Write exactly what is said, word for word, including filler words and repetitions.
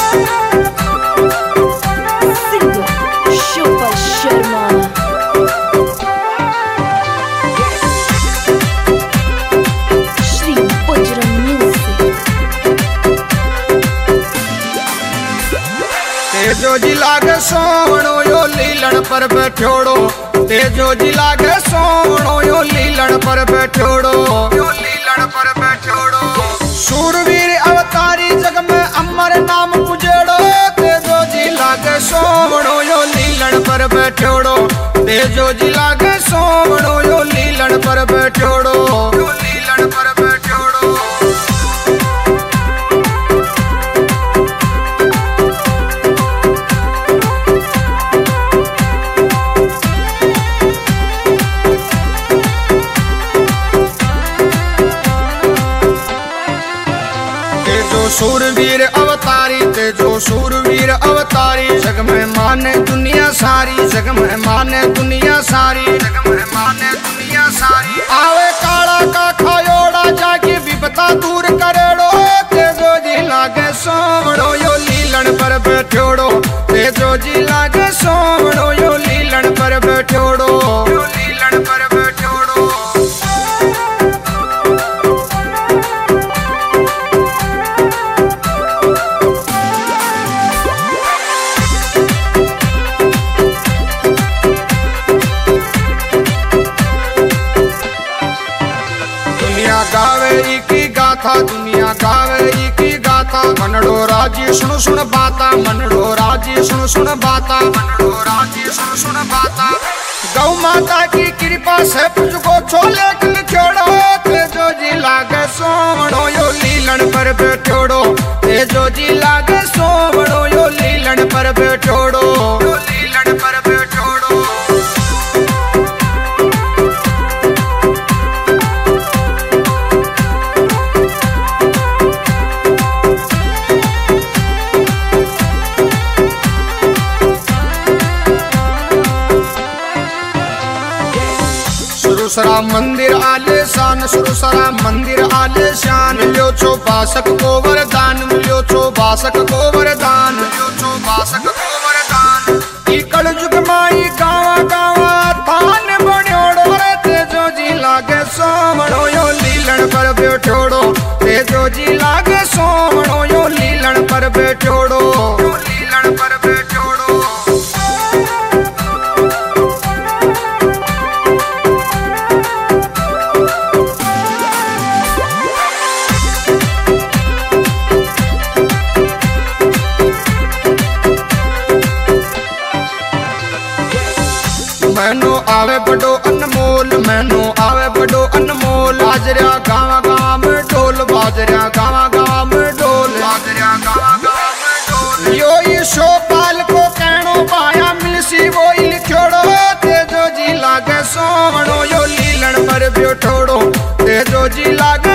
तेजो जी लागे सोणो यो लीलण पर बैठोड़ो, तेजो जी लागे सोणो यो लीलण पर बैठोड़ो, यो लीलण पर बैठोड़ो। सूरवीर अवतारी जग में अमर नाम पुजेड़ो, तेजो जी लागे सोणो यो लीलण पर बैठोड़ो, तेजो जी लागे सोणो यो लीलण पर बैठोड़ो, यो लीलण पर बैठोड़ो। सूरवीर अवतारी तेजो सूरवीर अवतारी, जग में माने दुनिया सारी, जग में माने दुनिया सारी, जग में माने दुनिया सारी। आवे काला का खायोड़ा जाके विपता दूर करेड़ो, तेजो जी लागे सोवड़ो यो लीलण पर बैठोड़ो, तेजो जी लागे सोवड़ो यो लीलण पर बैठोड़ो, यो लीलण पर बैठोड़ो। गावे की गाथा दुनिया गावे की गाथा, मनड़ो राजी सुन सुन बाता, मनड़ो राजी सुन सुन बाता, मनड़ो राजी सुन सुन बाता। गौ माता की कृपा से तुझको छोले किल छोड़ो, तेजो जी लागे सोवड़ो यो लीलण पर बैठोड़ो, तेजो जी लागे सोवड़ो यो लीलण पर बैठोड़ो, यो लीलण पर बैठोड़ो। सुरसरा मंदिर आले शान, सुरसरा मंदिर आले शान, मिलो छो बासक को वरदान, मिलो छो बासक को वरदान, मिलो छो बासक को वरदान। ई कलयुग माई गावा गावा थान बण्योड़ो, तेजो जी लागे सोवड़ो यो लीलण पर बैठोड़ो, तेजो जी लागे सोवड़ो यो लीलण पर बैठोड़ो, यो लीलण पर बैठोड़ो। मैनो आवे बड़ो अनमोल, मैनो आवे बड़ो अनमोल, बाजरिया गावा गावा में ढोल, बाजरिया गावा गावा में ढोल, बाजरिया गावा गावा में ढोल। यो ईशो पाल को कहनो पाया मिलसी वो लिखोड़ो, तेजो जी लागे सोवड़ो यो लीलण पर बैठोड़ो, तेजो जी लागे